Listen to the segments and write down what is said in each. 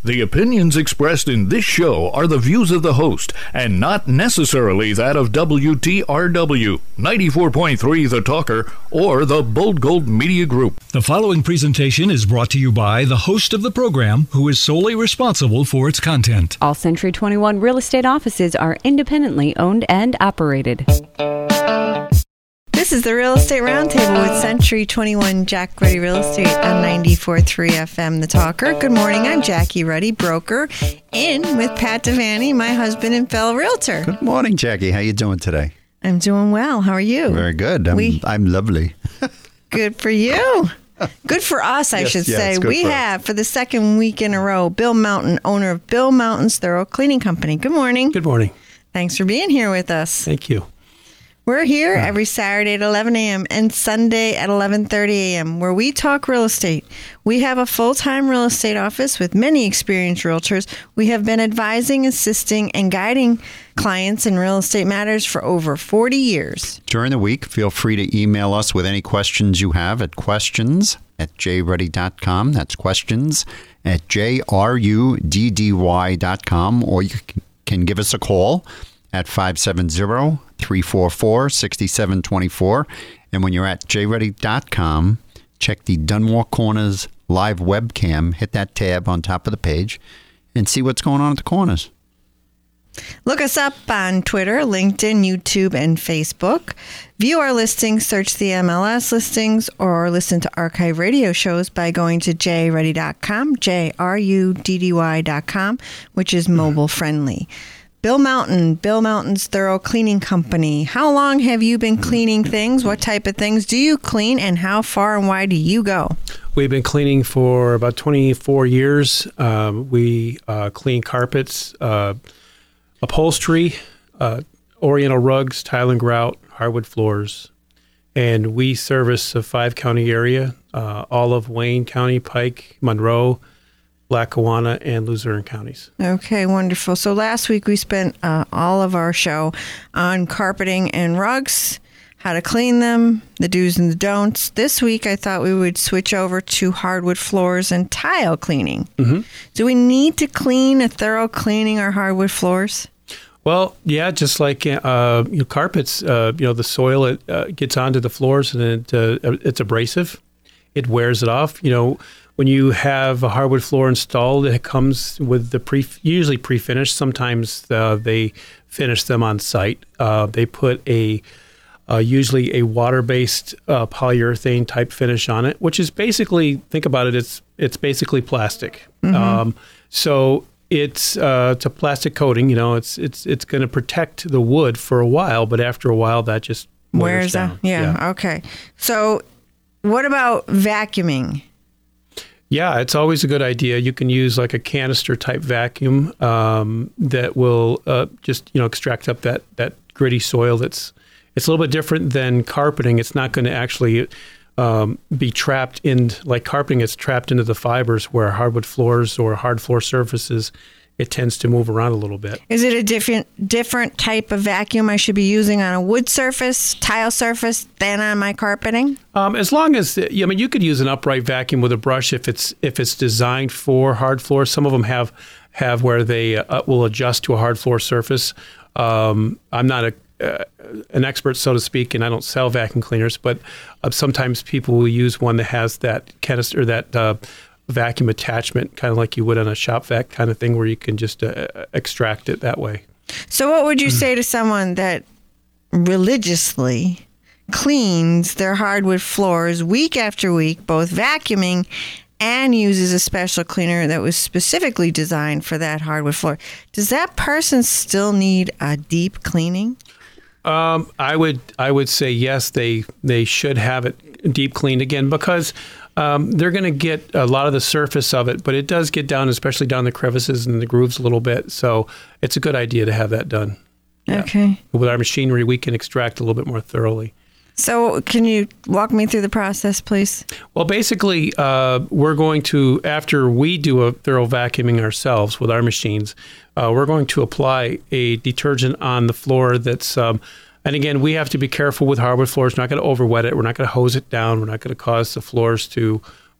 The opinions expressed in this show are the views of the host and not necessarily that of WTRW, 94.3 The Talker, or the Bold Gold Media Group. The following presentation is brought to you by the host of the program, who is solely responsible for its content. All Century 21 real estate offices are independently owned and operated. This is the Real Estate Roundtable with Century 21 Jack Ruddy Real Estate on 94.3 FM The Talker. Good morning. I'm Jackie Ruddy, broker, in with Pat Devaney, my husband and fellow realtor. Good morning, Jackie. How you doing today? I'm doing well. How are you? Very good. I'm lovely. Good for you. Good for us, I should say. We have, for the second week in a row, Bill Mountain, owner of Bill Mountain's Thorough Cleaning Company. Good morning. Good morning. Thanks for being here with us. Thank you. We're here every Saturday at 11 a.m. and Sunday at 11:30 a.m. where we talk real estate. We have a full-time real estate office with many experienced realtors. We have been advising, assisting, and guiding clients in real estate matters for over 40 years. During the week, feel free to email us with any questions you have at questions@jruddy.com. That's questions@jruddy.com, or you can give us a call at 570-344-6724. And when you're at jruddy.com, check the Dunmore Corners live webcam, hit that tab on top of the page, and see what's going on at the corners. Look us up on Twitter, LinkedIn, YouTube, and Facebook. View our listings, search the MLS listings, or listen to archive radio shows by going to jruddy.com, jruddy.com, which is mobile friendly. Bill Mountain's Thorough Cleaning Company. How long have you been cleaning things? What type of things do you clean, and how far and wide do you go? We've been cleaning for about 24 years. We clean carpets, upholstery, oriental rugs, tile and grout, hardwood floors. And we service a 5-county area, all of Wayne County, Pike, Monroe, Lackawanna, and Luzerne counties. Okay, wonderful. So last week we spent all of our show on carpeting and rugs, how to clean them, the do's and the don'ts. This week I thought we would switch over to hardwood floors and tile cleaning. Mm-hmm. Do we need to clean a thorough cleaning our hardwood floors? Well, yeah, just like carpets, the soil it gets onto the floors and it's abrasive. It wears it off. When you have a hardwood floor installed, it comes with the usually pre-finished. Sometimes they finish them on site. They put usually a water-based polyurethane type finish on it, which is basically, think about it, it's basically plastic. Mm-hmm. So it's a plastic coating. It's going to protect the wood for a while, but after a while that just wears down. Yeah. Okay. So what about vacuuming? Yeah, it's always a good idea. You can use like a canister type vacuum that will just extract up that gritty soil. It's a little bit different than carpeting. It's not going to actually be trapped in, like carpeting, it's trapped into the fibers, where hardwood floors or hard floor surfaces, it tends to move around a little bit. Is it a different type of vacuum I should be using on a wood surface, tile surface, than on my carpeting? As long as, you could use an upright vacuum with a brush if it's designed for hard floors. Some of them have where they will adjust to a hard floor surface. I'm not an expert, so to speak, and I don't sell vacuum cleaners, but sometimes people will use one that has that canister, that vacuum attachment, kind of like you would on a shop vac kind of thing, where you can just extract it that way. So what would you say to someone that religiously cleans their hardwood floors week after week, both vacuuming and uses a special cleaner that was specifically designed for that hardwood floor? Does that person still need a deep cleaning? I would say yes, they should have it deep cleaned again, because they're going to get a lot of the surface of it, but it does get down, especially down the crevices and the grooves a little bit. So it's a good idea to have that done. Okay. Yeah. With our machinery, we can extract a little bit more thoroughly. So can you walk me through the process, please? Well, basically, we're going to, after we do a thorough vacuuming ourselves with our machines, we're going to apply a detergent on the floor that's, and again, we have to be careful with hardwood floors. We're not going to over-wet it. We're not going to hose it down. We're not going to cause the floors to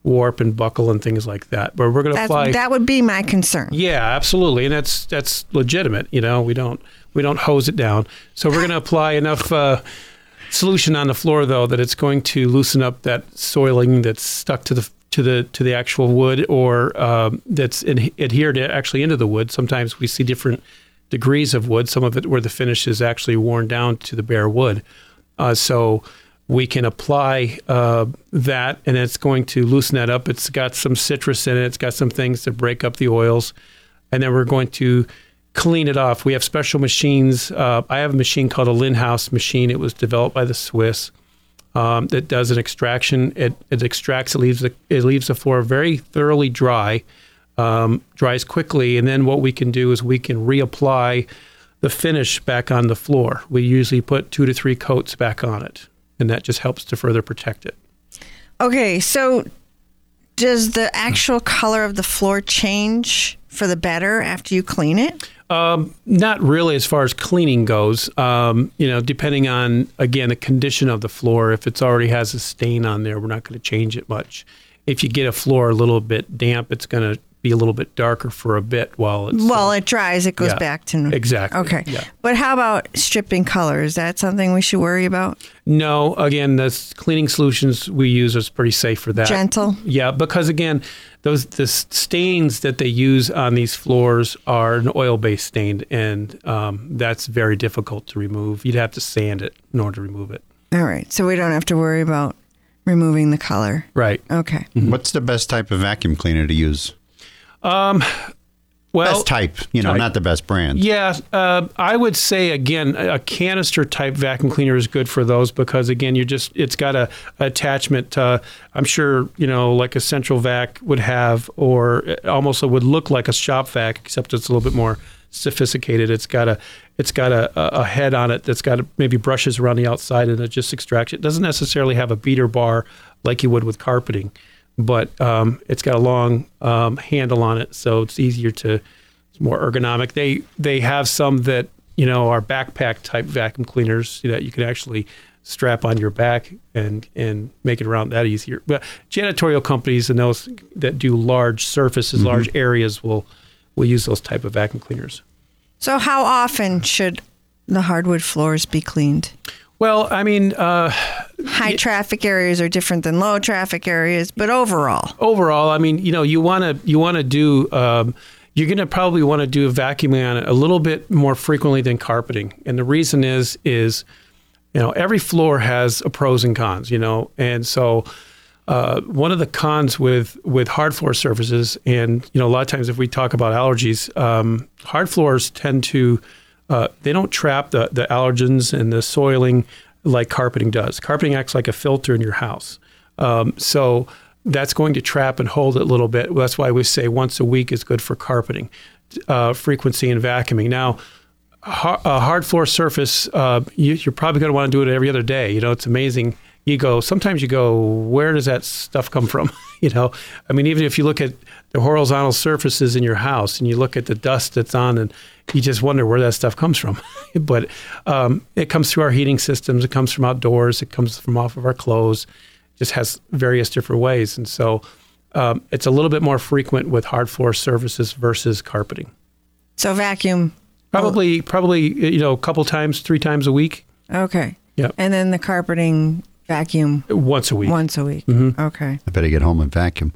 warp and buckle and things like that. But we're going to apply. That would be my concern. Yeah, absolutely, and that's legitimate. We don't hose it down. So we're going to apply enough solution on the floor though that it's going to loosen up that soiling that's stuck to the actual wood, or that's adhered actually into the wood. Sometimes we see different degrees of wood. Some of it where the finish is actually worn down to the bare wood. So we can apply that, and it's going to loosen that up. It's got some citrus in it. It's got some things to break up the oils. And then we're going to clean it off. We have special machines. I have a machine called a Linhaus machine. It was developed by the Swiss that does an extraction. It extracts, it leaves the floor very thoroughly dry, dries quickly. And then what we can do is we can reapply the finish back on the floor. We usually put 2 to 3 coats back on it, and that just helps to further protect it. Okay, so does the actual color of the floor change for the better after you clean it? Not really as far as cleaning goes. Depending on, again, the condition of the floor. If it already has a stain on there, we're not going to change it much. If you get a floor a little bit damp, it's going to be a little bit darker for a bit while it dries. It goes back to exactly. Okay, yeah. But how about stripping color? Is that something we should worry about? No. Again, the cleaning solutions we use is pretty safe for that. Gentle. Yeah, because again, the stains that they use on these floors are an oil-based stain, and that's very difficult to remove. You'd have to sand it in order to remove it. All right, so we don't have to worry about removing the color. Right. Okay. Mm-hmm. What's the best type of vacuum cleaner to use? Best type, not the best brand. Yeah, I would say, again, a canister type vacuum cleaner is good for those because, again, it's got a attachment, I'm sure, like a Central Vac would have, or almost it would look like a shop vac, except it's a little bit more sophisticated. It's got a head on it that's got maybe brushes around the outside, and it just extracts it. It doesn't necessarily have a beater bar like you would with carpeting, but it's got a long handle on it, so it's it's more ergonomic. They have some that are backpack type vacuum cleaners that you can actually strap on your back and make it around that easier. But janitorial companies and those that do large surfaces, large areas will use those type of vacuum cleaners. So how often should the hardwood floors be cleaned? Well, I mean, high traffic areas are different than low traffic areas, but overall, I mean, you want to do, you're going to probably want to do a vacuuming on it a little bit more frequently than carpeting. And the reason is, every floor has a pros and cons, and so, one of the cons with hard floor surfaces, and, a lot of times if we talk about allergies, hard floors tend to, they don't trap the allergens and the soiling like carpeting does. Carpeting acts like a filter in your house. So that's going to trap and hold it a little bit. That's why we say once a week is good for carpeting, frequency and vacuuming. Now, a hard floor surface, you're probably going to want to do it every other day. It's amazing. Sometimes you go, where does that stuff come from? I mean, even if you look at the horizontal surfaces in your house and you look at the dust that's on, and you just wonder where that stuff comes from. But it comes through our heating systems. It comes from outdoors. It comes from off of our clothes. It just has various different ways. And so it's a little bit more frequent with hard floor surfaces versus carpeting. So vacuum? Probably, a couple times, 3 times a week. Okay. Yeah. And then the carpeting vacuum? Once a week. Mm-hmm. Okay. I better get home and vacuum.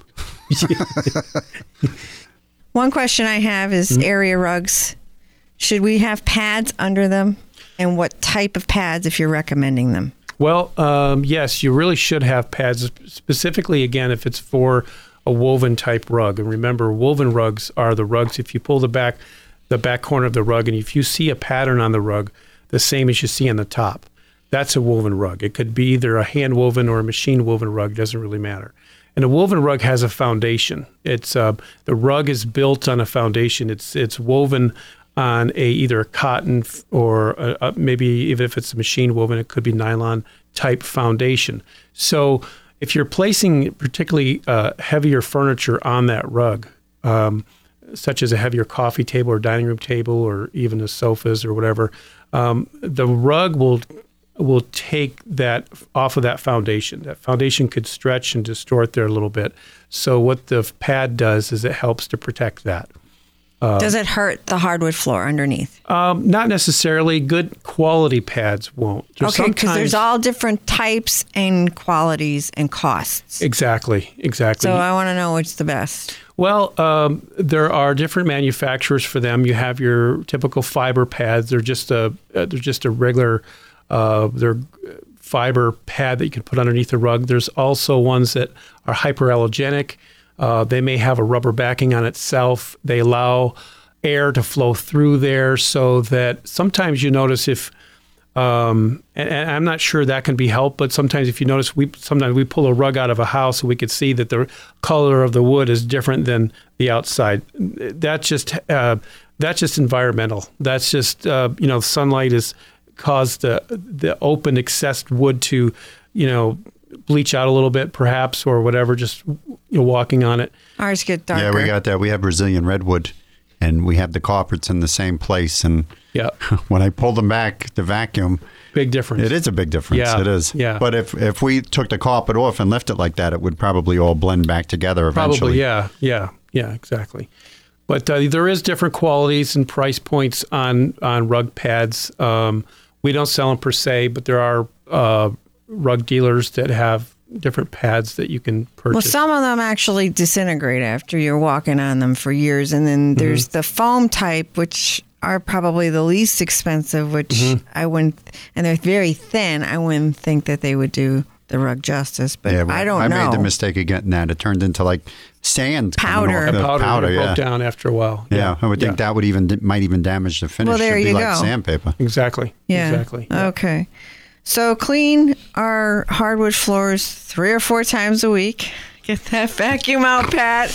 One question I have is area rugs. Should we have pads under them? And what type of pads if you're recommending them? Well, yes, you really should have pads, specifically, again, if it's for a woven type rug. And remember, woven rugs are the rugs, if you pull the back corner of the rug, and if you see a pattern on the rug, the same as you see on the top, that's a woven rug. It could be either a hand woven or a machine woven rug, doesn't really matter. And a woven rug has a foundation. It's the rug is built on a foundation. It's woven on either a cotton or maybe even if it's a machine woven, it could be nylon type foundation. So if you're placing particularly heavier furniture on that rug, such as a heavier coffee table or dining room table or even the sofas or whatever, the rug will will take that off of that foundation. That foundation could stretch and distort there a little bit. So what the pad does is it helps to protect that. Does it hurt the hardwood floor underneath? Not necessarily. Good quality pads won't. Okay, because there's all different types and qualities and costs. Exactly. So I want to know which the best. Well, there are different manufacturers for them. You have your typical fiber pads. They're just a regular they're fiber pad that you can put underneath a rug. There's also ones that are hyperallergenic. They may have a rubber backing on itself. They allow air to flow through there, so that sometimes you notice if, and I'm not sure that can be helped, but sometimes if you notice, sometimes we pull a rug out of a house and we could see that the color of the wood is different than the outside. That's just environmental. That's just sunlight has caused the open accessed wood to, bleach out a little bit, perhaps, or whatever, just walking on it. Ours get darker. Yeah, we got that. We have Brazilian redwood, and we have the carpets in the same place. And when I pull them back, the vacuum, big difference. It is a big difference. Yeah, it is. Yeah. But if we took the carpet off and left it like that, it would probably all blend back together eventually. Probably, yeah, exactly. But there is different qualities and price points on rug pads. We don't sell them per se, but there are rug dealers that have different pads that you can purchase. Well, some of them actually disintegrate after you're walking on them for years. And then there's the foam type, which are probably the least expensive, which I wouldn't, and they're very thin. I wouldn't think that they would do the rug justice, but I don't know. I made the mistake of getting that. It turned into like sand. Powder. Powder broke down after a while. Yeah, I would think that would might even damage the finish. Well, there It'd be you like go. Sandpaper. Exactly. Yeah. Exactly. Yeah. Okay. So clean our hardwood floors 3 or 4 times a week. Get that vacuum out, Pat.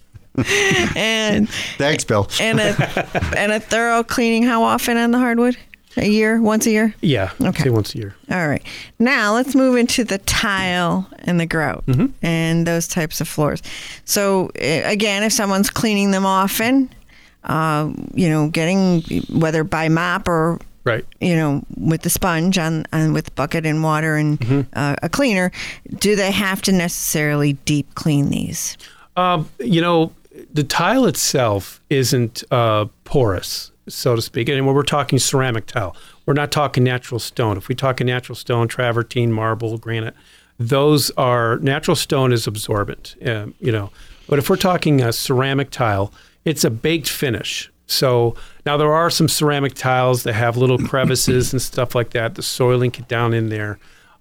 And thanks, Bill. And a thorough cleaning. How often on the hardwood? A year? Once a year? Yeah. Okay. Say once a year. All right. Now let's move into the tile and the grout and those types of floors. So again, if someone's cleaning them often, getting whether by mop or right, with the sponge on with bucket and water and a cleaner, do they have to necessarily deep clean these? The tile itself isn't porous, so to speak. And when we're talking ceramic tile, we're not talking natural stone. If we talk in natural stone, travertine, marble, granite, those are natural stone is absorbent, But if we're talking ceramic tile, it's a baked finish. So now there are some ceramic tiles that have little crevices and stuff like that. The soiling get down in there.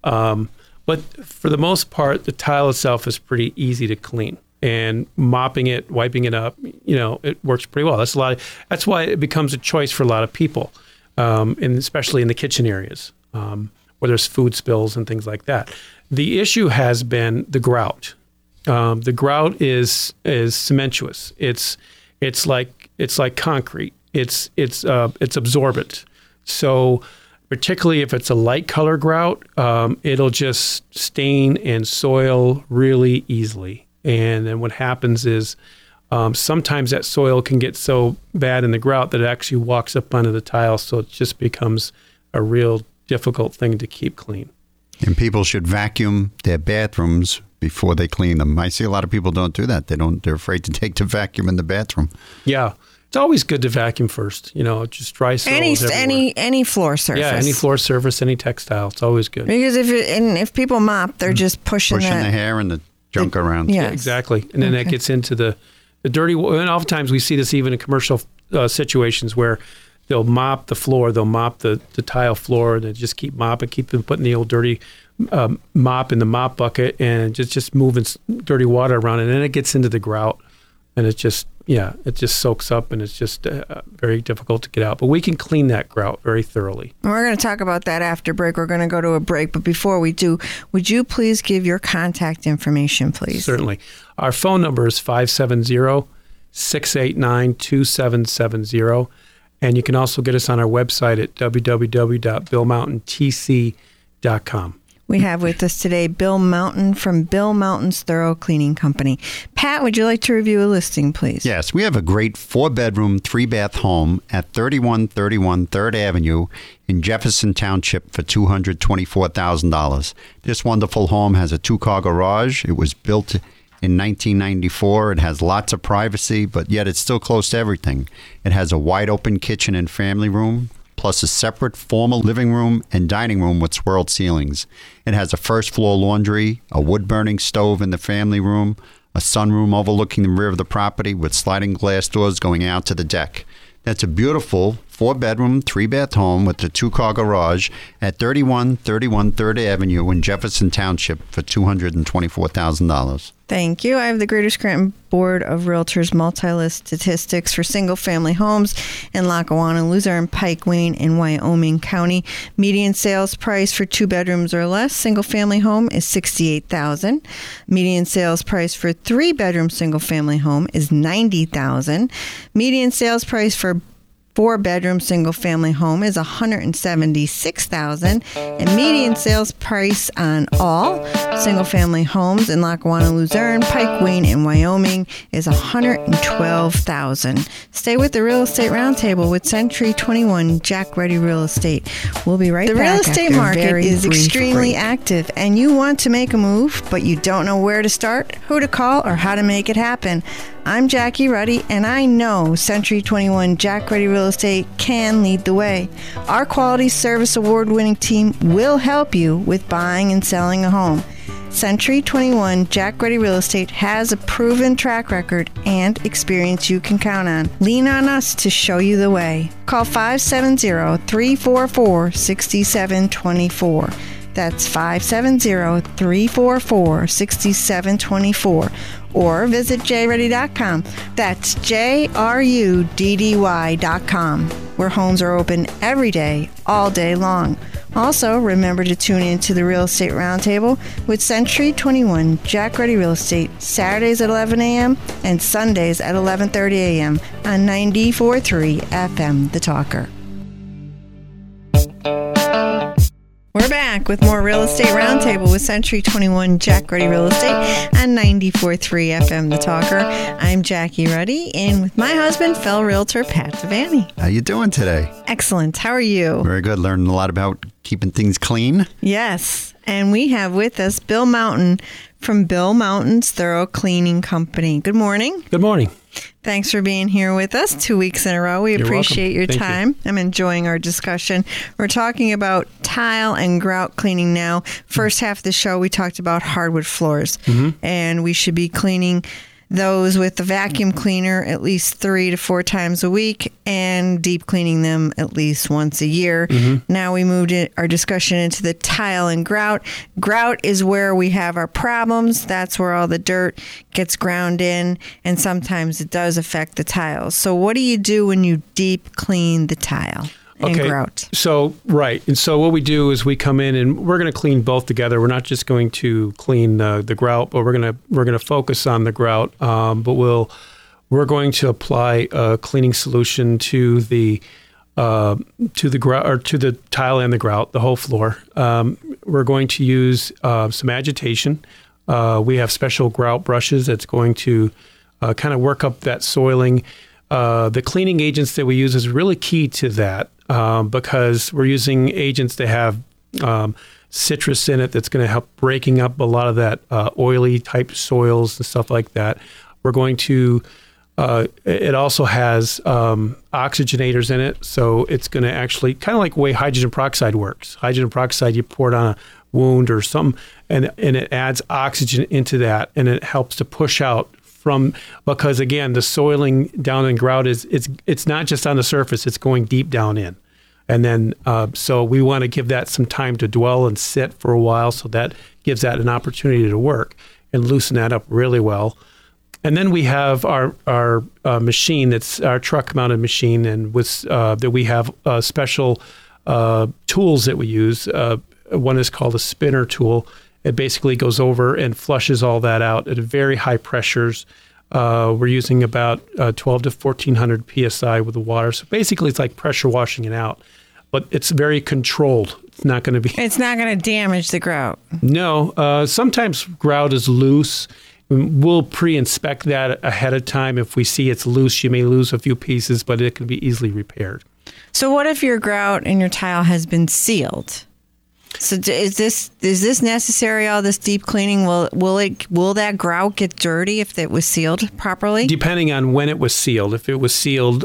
But for the most part, the tile itself is pretty easy to clean. And mopping it, wiping it up, it works pretty well. That's why it becomes a choice for a lot of people, and especially in the kitchen areas where there's food spills and things like that. The issue has been the grout. The grout is cementuous. It's like concrete. It's absorbent. So particularly if it's a light color grout, it'll just stain and soil really easily. And then what happens is sometimes that soil can get so bad in the grout that it actually walks up onto the tile, so it just becomes a real difficult thing to keep clean. And people should vacuum their bathrooms before they clean them. I see a lot of people don't do that. They're afraid to take the vacuum in the bathroom. Yeah. It's always good to vacuum first, just dry soil. Any floor surface. Yeah, any floor surface, any textile. It's always good. Because if people mop, they're just pushing the hair and the junk around. Yes. Yeah, exactly. And then that gets into the dirty. And oftentimes we see this even in commercial situations where they'll mop the floor, they'll mop the tile floor, and they just keep mopping, keep them putting the old dirty mop in the mop bucket, and just moving dirty water around, and then it gets into the grout, and it just soaks up, and it's just very difficult to get out. But we can clean that grout very thoroughly. We're going to talk about that after break. We're going to go to a break, but before we do, would you please give your contact information, please? Certainly. Our phone number is 570-689-2770, and you can also get us on our website at www.billmountaintc.com. We have with us today Bill Mountain from Bill Mountain's Thorough Cleaning Company. Pat, would you like to review a listing, please? Yes, we have a great 4-bedroom, 3-bath home at 3131 3rd Avenue in Jefferson Township for $224,000. This wonderful home has a 2-car garage. It was built in 1994. It has lots of privacy, but yet it's still close to everything. It has a wide open kitchen and family room, plus a separate formal living room and dining room with swirled ceilings. It has a first-floor laundry, a wood-burning stove in the family room, a sunroom overlooking the rear of the property with sliding glass doors going out to the deck. That's a beautiful 4-bedroom, 3-bath home with a 2-car garage at 3131 3rd Avenue in Jefferson Township for $224,000. Thank you. I have the Greater Scranton Board of Realtors multi-list statistics for single-family homes in Lackawanna, Luzerne, Pike, Wayne, and Wyoming County. Median sales price for 2 bedrooms or less single-family home is $68,000. Median sales price for 3-bedroom single-family home is $90,000. Median sales price for 4-bedroom single-family home is $176,000, and median sales price on all single-family homes in Lackawanna, Luzerne, Pike, Wayne, and Wyoming is $112,000. Stay with the Real Estate Roundtable with Century 21 Jack Ready Real Estate. We'll be right back. The real estate market is extremely active, and you want to make a move, but you don't know where to start, who to call, or how to make it happen. I'm Jackie Ruddy, and I know Century 21 Jack Ready Real Estate can lead the way. Our quality service award-winning team will help you with buying and selling a home. Century 21 Jack Ready Real Estate has a proven track record and experience you can count on. Lean on us to show you the way. Call 570-344-6724. That's 570-344-6724. Or visit jruddy.com. That's JRUDDY.com, where homes are open every day, all day long. Also, remember to tune in to the Real Estate Roundtable with Century 21 Jack Ready Real Estate, Saturdays at 11 a.m. and Sundays at 11:30 a.m. on 94.3 FM, The Talker. We're back with more Real Estate Roundtable with Century 21 Jack Ready Real Estate on 94.3 FM, The Talker. I'm Jackie Ruddy, and with my husband, fellow realtor Pat Devaney. How you doing today? Excellent. How are you? Very good. Learning a lot about keeping things clean. Yes. And we have with us Bill Mountain from Bill Mountain's Thorough Cleaning Company. Good morning. Good morning. Thanks for being here with us 2 weeks in a row. We appreciate your time. I'm enjoying our discussion. We're talking about tile and grout cleaning now. First half of the show, we talked about hardwood floors, and we should be cleaning those with the vacuum cleaner at least 3 to 4 times a week and deep cleaning them at least once a year. Now we moved our discussion into the tile and grout. Grout is where we have our problems. That's where all the dirt gets ground in, and sometimes it does affect the tiles. So what do you do when you deep clean the tile? And grout. So, right. And so what we do is we come in and we're going to clean both together. We're not just going to clean the grout, but we're going to focus on the grout. But we're going to apply a cleaning solution to the grout, or to the tile and the grout, the whole floor. We're going to use some agitation. We have special grout brushes that's going to kind of work up that soiling. The cleaning agents that we use is really key to that. Because we're using agents that have citrus in it that's going to help breaking up a lot of that oily type soils and stuff like that. We're going to, it also has oxygenators in it, so it's going to actually, kind of like the way hydrogen peroxide works. Hydrogen peroxide, you pour it on a wound or something, and it adds oxygen into that, and it helps to push out because again, the soiling down in grout it's not just on the surface, it's going deep down in. And then, so we want to give that some time to dwell and sit for a while, so that gives that an opportunity to work and loosen that up really well. And then we have our machine, that's our truck-mounted machine, and with that we have special tools that we use. One is called a spinner tool. It basically goes over and flushes all that out at very high pressures. We're using about 12 to 1400 PSI with the water. So basically it's like pressure washing it out, but it's very controlled It's not going to be. It's not going to damage the grout. No. Sometimes grout is loose. We'll pre-inspect that ahead of time. If we see it's loose, you may lose a few pieces, but it can be easily repaired. So what if your grout in your tile has been sealed? So is this necessary? All this deep cleaning, will that grout get dirty if it was sealed properly? Depending on when it was sealed. If it was sealed,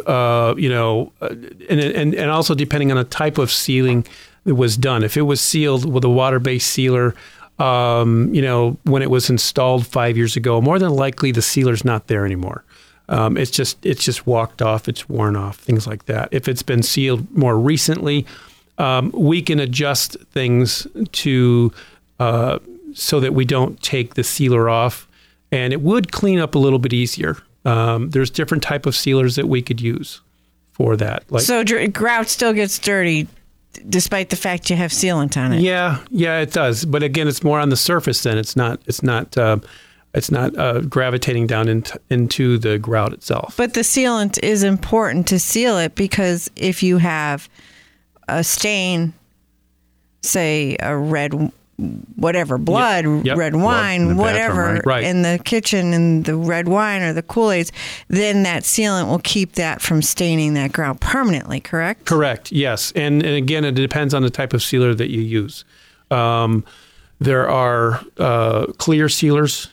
and also depending on the type of sealing that was done. If it was sealed with a water-based sealer, when it was installed 5 years ago, more than likely the sealer's not there anymore. It's just walked off, it's worn off, things like that. If it's been sealed more recently, we can adjust things to so that we don't take the sealer off, and it would clean up a little bit easier. There's different type of sealers that we could use for that. So grout still gets dirty despite the fact you have sealant on it. Yeah, it does. But again, it's more on the surface then. It's not gravitating down into the grout itself. But the sealant is important to seal it, because if you have a stain, say a red, whatever, blood, red wine, whatever, bathroom, in the kitchen, and the red wine or the Kool-Aids, then that sealant will keep that from staining that grout permanently, correct? Correct, yes. And again, it depends on the type of sealer that you use. There are clear sealers,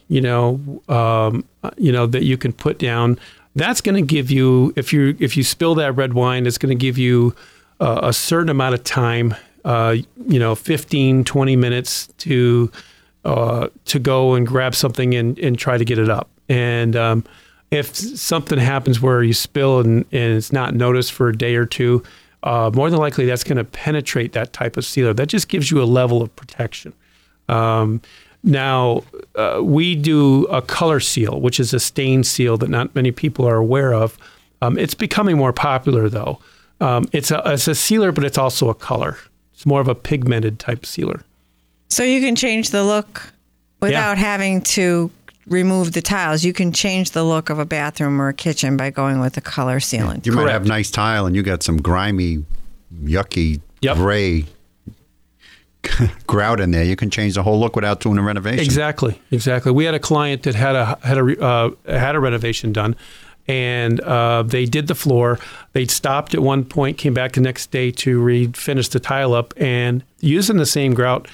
that you can put down. That's going to give you, if you spill that red wine, it's going to give you a certain amount of time, 15, 20 minutes to go and grab something and try to get it up. And if something happens where you spill and it's not noticed for a day or two, more than likely that's going to penetrate that type of sealer. That just gives you a level of protection. Now, we do a color seal, which is a stain seal that not many people are aware of. It's becoming more popular, though. It's a sealer, but it's also a color. It's more of a pigmented type sealer. So you can change the look without having to remove the tiles. You can change the look of a bathroom or a kitchen by going with a color sealant. You might have nice tile and you got some grimy, yucky, gray grout in there. You can change the whole look without doing a renovation. Exactly. We had a client that had a renovation done. And they did the floor. They stopped at one point, came back the next day to refinish the tile up, and using the same grout,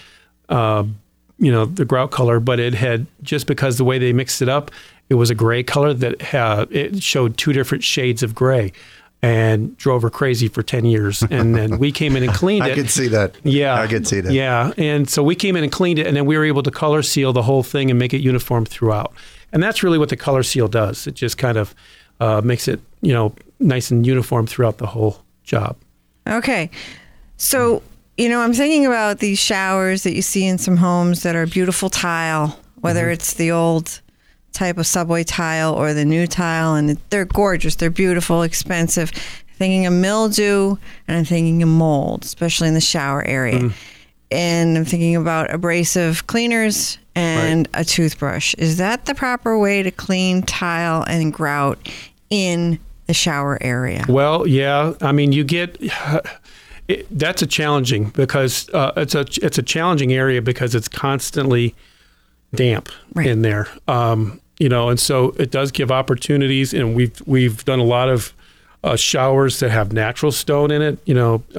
the grout color, but it had, just because the way they mixed it up, it was a gray color that it showed two different shades of gray, and drove her crazy for 10 years. And then we came in and cleaned it. I could see that. Yeah. I could see that. Yeah. And so we came in and cleaned it, and then we were able to color seal the whole thing and make it uniform throughout. And that's really what the color seal does. It just kind of makes it, nice and uniform throughout the whole job. Okay. So, I'm thinking about these showers that you see in some homes that are beautiful tile, whether it's the old type of subway tile or the new tile, and they're gorgeous. They're beautiful, expensive. I'm thinking of mildew, and I'm thinking of mold, especially in the shower area. And I'm thinking about abrasive cleaners and a toothbrush. Is that the proper way to clean tile and grout in the shower area? Well, yeah. I mean, you get that's a challenging, because it's a challenging area because it's constantly damp in there. And so it does give opportunities, and we've done a lot of showers that have natural stone in it.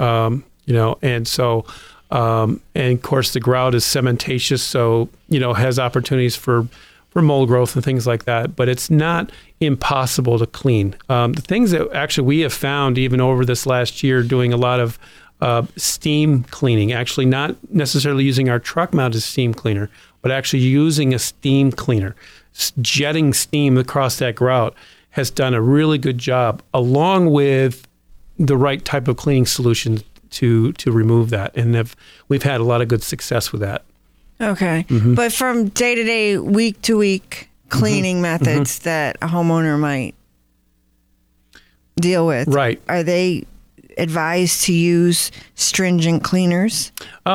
And so. And of course, the grout is cementatious, so has opportunities for mold growth and things like that. But it's not impossible to clean. The things that actually we have found, even over this last year, doing a lot of steam cleaning. Actually, not necessarily using our truck-mounted steam cleaner, but actually using a steam cleaner, jetting steam across that grout has done a really good job, along with the right type of cleaning solution to remove that, and we've had a lot of good success with that. Okay, but from day to day, week to week cleaning methods that a homeowner might deal with, right? Are they advised to use stringent cleaners?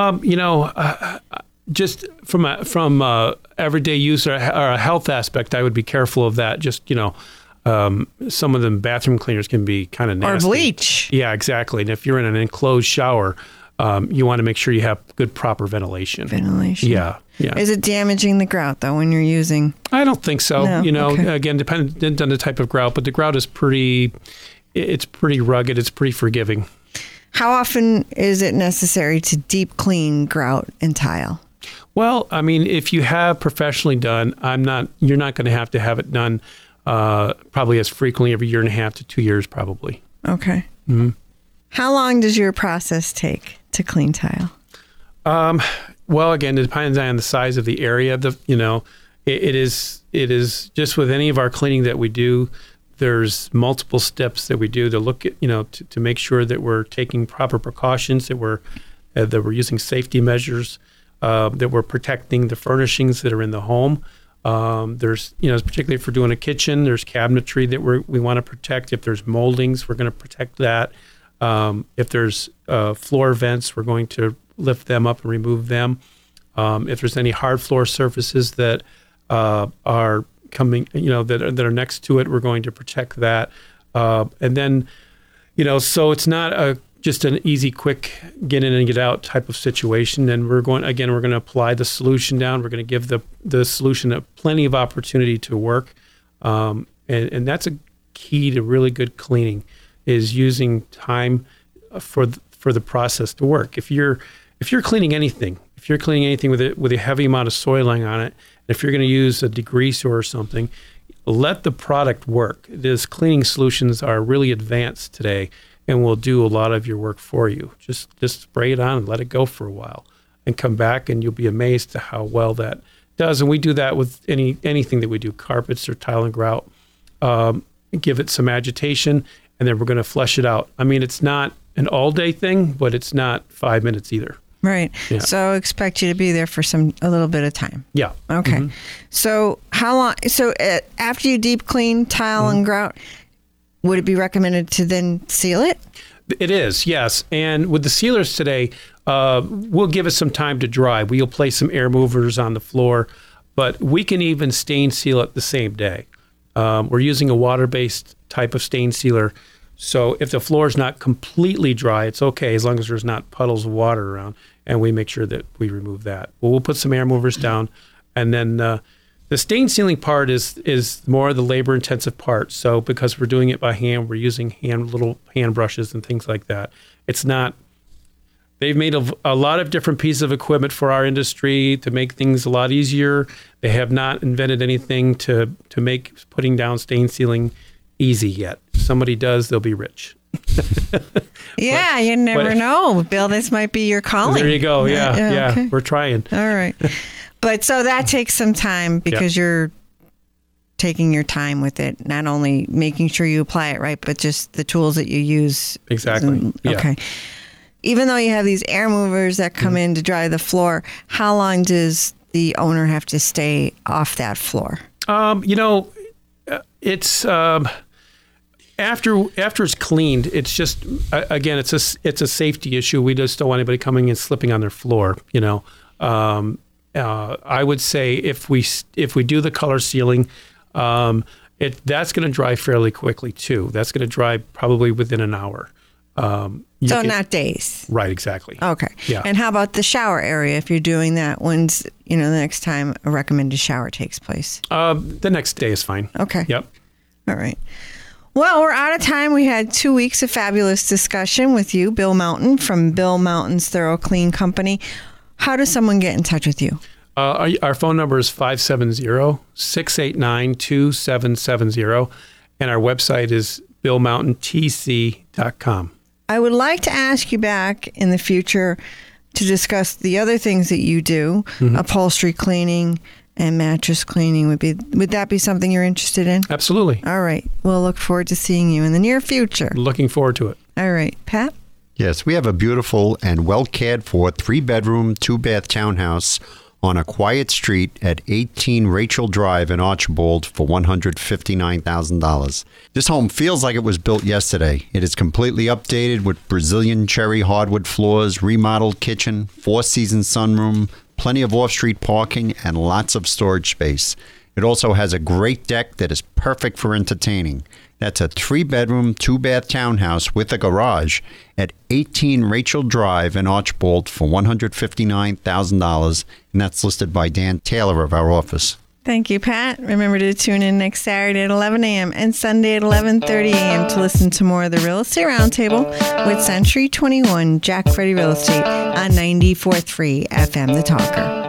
Just from everyday use or a health aspect, I would be careful of that. Just some of them bathroom cleaners can be kind of nasty. Or bleach. Yeah, exactly. And if you're in an enclosed shower, you want to make sure you have good, proper ventilation. Yeah. Is it damaging the grout, though, when you're using? I don't think so. No? Okay. Again, dependent on the type of grout, but the grout is pretty rugged. It's pretty forgiving. How often is it necessary to deep clean grout and tile? Well, I mean, if you have professionally done, you're not going to have it done probably as frequently, every 1.5 to 2 years, probably. Okay. Mm-hmm. How long does your process take to clean tile? Well, again, it depends on the size of the area. It is just with any of our cleaning that we do, there's multiple steps that we do to look at, to make sure that we're taking proper precautions, that we're using safety measures, that we're protecting the furnishings that are in the home. There's, particularly if we're doing a kitchen, there's cabinetry that we want to protect. If there's moldings, we're going to protect that. If there's floor vents, we're going to lift them up and remove them. If there's any hard floor surfaces that are coming, that are next to it, we're going to protect that. And then, so it's not just an easy, quick get in and get out type of situation. And we're going to apply the solution down. We're going to give the solution plenty of opportunity to work. And that's a key to really good cleaning, is using time for the process to work. If you're cleaning anything, with a heavy amount of soiling on it, if you're going to use a degreaser or something, let the product work. These cleaning solutions are really advanced today and will do a lot of your work for you. Just spray it on and let it go for a while, and come back and you'll be amazed to how well that does. And we do that with anything that we do, carpets or tile and grout. Give it some agitation, and then we're going to flush it out. I mean, it's not an all-day thing, but it's not 5 minutes either. Right. Yeah. So expect you to be there for a little bit of time. Yeah. Okay. Mm-hmm. So how long? So after you deep clean tile and grout, would it be recommended to then seal it? It is, yes. And with the sealers today, we'll give it some time to dry. We'll place some air movers on the floor, but we can even stain seal it the same day. We're using a water-based type of stain sealer. So if the floor is not completely dry, it's okay as long as there's not puddles of water around, and we make sure that we remove that. Well, we'll put some air movers down, and then the stain sealing part is more the labor-intensive part. So because we're doing it by hand, we're using little hand brushes and things like that. It's not. They've made a lot of different pieces of equipment for our industry to make things a lot easier. They have not invented anything to make putting down stain sealing easy yet. If somebody does, they'll be rich. Yeah, you never know. Bill, this might be your calling. There you go. Yeah. Okay. We're trying. All right. But so that takes some time because you're taking your time with it, not only making sure you apply it right, but just the tools that you use. Exactly. Okay. Even though you have these air movers that come in to dry the floor, how long does the owner have to stay off that floor? It's after it's cleaned. It's just again, it's a safety issue. We just don't want anybody coming and slipping on their floor. I would say if we do the color sealing, that's going to dry fairly quickly too. That's going to dry probably within an hour. Not days. Right, exactly. Okay. Yeah. And how about the shower area? If you're doing that, when's the next time a recommended shower takes place? The next day is fine. Okay. Yep. All right. Well, we're out of time. We had 2 weeks of fabulous discussion with you, Bill Mountain from Bill Mountain's Thorough Clean Company. How does someone get in touch with you? Our phone number is 570-689-2770, and our website is billmountaintc.com. I would like to ask you back in the future to discuss the other things that you do, upholstery cleaning and mattress cleaning. Would that be something you're interested in? Absolutely. All right. We'll look forward to seeing you in the near future. Looking forward to it. All right. Pat? Yes, we have a beautiful and well cared for 3-bedroom, 2-bath townhouse on a quiet street at 18 Rachel Drive in Archibald for $159,000. This home feels like it was built yesterday. It is completely updated with Brazilian cherry hardwood floors, remodeled kitchen, 4-season sunroom, plenty of off-street parking, and lots of storage space. It also has a great deck that is perfect for entertaining. That's a 3-bedroom, 2-bath townhouse with a garage at 18 Rachel Drive in Archbold for $159,000, and that's listed by Dan Taylor of our office. Thank you, Pat. Remember to tune in next Saturday at 11 a.m. and Sunday at 11:30 a.m. to listen to more of the Real Estate Roundtable with Century 21 Jack Freddy Real Estate on 94.3 FM The Talker.